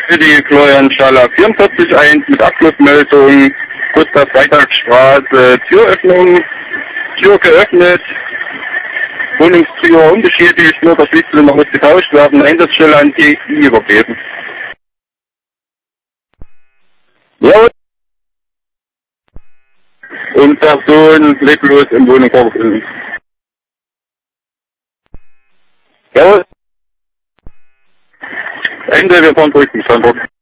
für die Florian Schaller 44.1 mit Abschlussmeldung, Gustav Freitagsstraße, Türöffnung, Tür geöffnet, Wohnungstür unbeschädigt, nur das Lichtzylinder muss getauscht werden, Einsatzstelle an TI übergeben. Jawohl. Und Person leblos im Wohnungshaus befinden. Jawohl. Ende, wir fahren zurück zum Standort.